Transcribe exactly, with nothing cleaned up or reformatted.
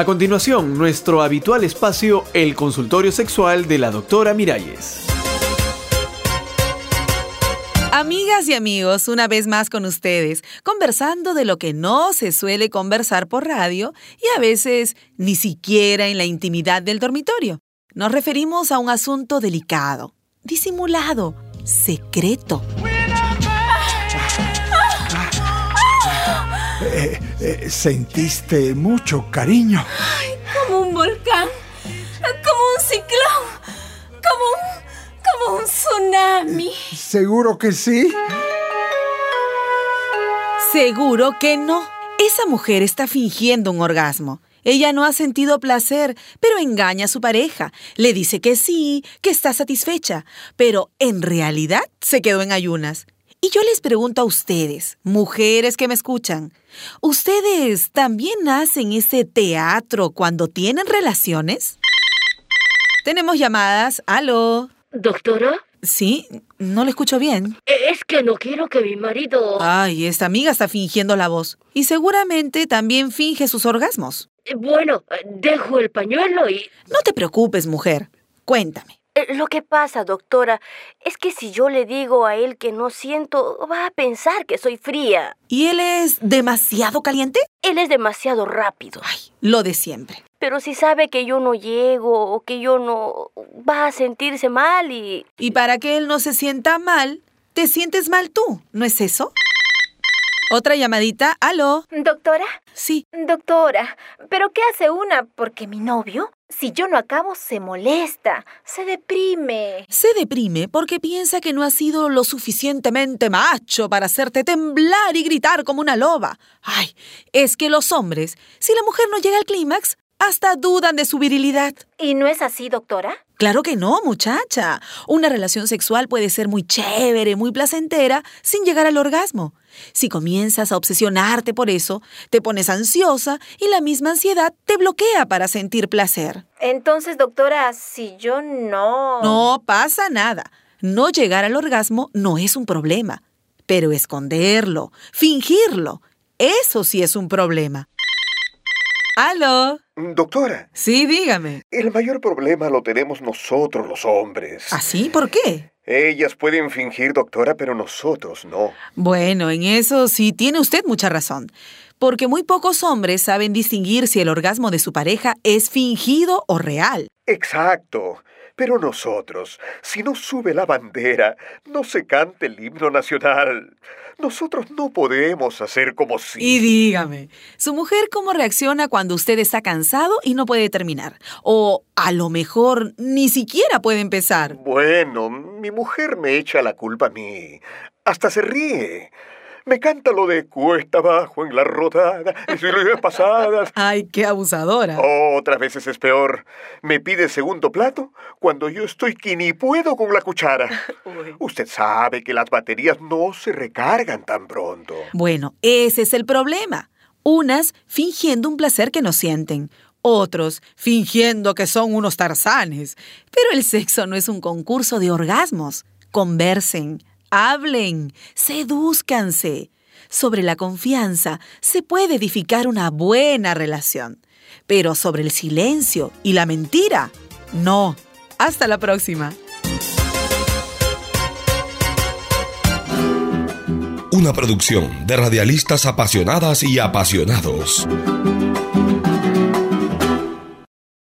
A continuación, nuestro habitual espacio, el consultorio sexual de la doctora Miralles. Amigas y amigos, una vez más con ustedes, conversando de lo que no se suele conversar por radio y a veces ni siquiera en la intimidad del dormitorio. Nos referimos a un asunto delicado, disimulado, secreto. Eh, eh, ¿Sentiste mucho cariño? Ay, como un volcán, como un ciclón, como un, como un tsunami. ¿Seguro que sí? Seguro que no. Esa mujer está fingiendo un orgasmo. Ella no ha sentido placer, pero engaña a su pareja. Le dice que sí, que está satisfecha, pero en realidad se quedó en ayunas. Y yo les pregunto a ustedes, mujeres que me escuchan, ¿ustedes también hacen ese teatro cuando tienen relaciones? Tenemos llamadas. ¿Aló? ¿Doctora? Sí, no le escucho bien. Es que no quiero que mi marido... Ay, esta amiga está fingiendo la voz. Y seguramente también finge sus orgasmos. Bueno, dejo el pañuelo y... No te preocupes, mujer. Cuéntame. Lo que pasa, doctora, es que si yo le digo a él que no siento, va a pensar que soy fría. ¿Y él es demasiado caliente? Él es demasiado rápido. Ay, lo de siempre. Pero si sabe que yo no llego o que yo no... va a sentirse mal y... Y para que él no se sienta mal, te sientes mal tú, ¿no es eso? Otra llamadita. ¿Aló? ¿Doctora? Sí. Doctora, ¿pero qué hace una? Porque mi novio, si yo no acabo, se molesta, se deprime. Se deprime porque piensa que no has sido lo suficientemente macho para hacerte temblar y gritar como una loba. Ay, es que los hombres, si la mujer no llega al clímax, hasta dudan de su virilidad. ¿Y no es así, doctora? Claro que no, muchacha. Una relación sexual puede ser muy chévere, muy placentera, sin llegar al orgasmo. Si comienzas a obsesionarte por eso, te pones ansiosa y la misma ansiedad te bloquea para sentir placer. Entonces, doctora, si yo no... No pasa nada. No llegar al orgasmo no es un problema. Pero esconderlo, fingirlo, eso sí es un problema. ¿Aló? Doctora. Sí, dígame. El mayor problema lo tenemos nosotros los hombres. ¿Ah, sí? ¿Por qué? Ellas pueden fingir, doctora, pero nosotros no. Bueno, en eso sí tiene usted mucha razón. Porque muy pocos hombres saben distinguir si el orgasmo de su pareja es fingido o real. Exacto. Pero nosotros, si no sube la bandera, no se canta el himno nacional. Nosotros no podemos hacer como si... Y dígame, ¿su mujer cómo reacciona cuando usted está cansado y no puede terminar? O a lo mejor ni siquiera puede empezar. Bueno, mi mujer me echa la culpa a mí. Hasta se ríe. Me canta lo de cuesta abajo en la rodada, y pasadas. Ay, qué abusadora. Oh, otras veces es peor. Me pide segundo plato cuando yo estoy que ni puedo con la cuchara. Uy. Usted sabe que las baterías no se recargan tan pronto. Bueno, ese es el problema. Unas fingiendo un placer que no sienten. Otros fingiendo que son unos tarzanes. Pero el sexo no es un concurso de orgasmos. Conversen. Hablen, sedúzcanse. Sobre la confianza se puede edificar una buena relación, pero sobre el silencio y la mentira, no. Hasta la próxima. Una producción de radialistas apasionadas y apasionados.